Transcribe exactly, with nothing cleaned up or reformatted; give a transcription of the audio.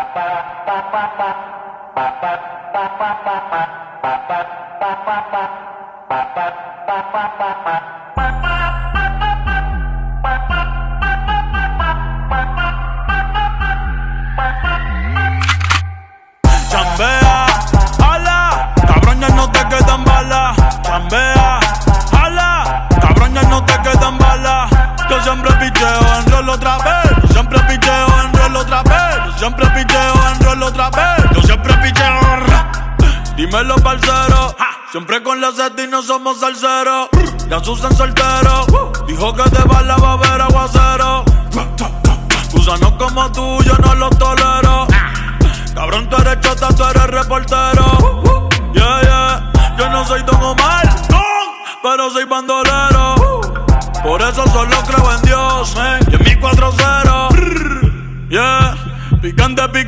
Chambea, ala, cabrón, ya no te quedan balas. Chambea, ala, cabrón, ya no te quedan balas. Yo siempre picheo en rol otra vez. Yo siempre picheo en rol otra vez. Yo siempre picheo en rol otra vez. Yo siempre picheo. Dímelo, parcero. Siempre con la seta y no somos salseros. Ya Susan soltero. Dijo que de bala va a haber aguacero. Gusanos como tú yo no los tolero.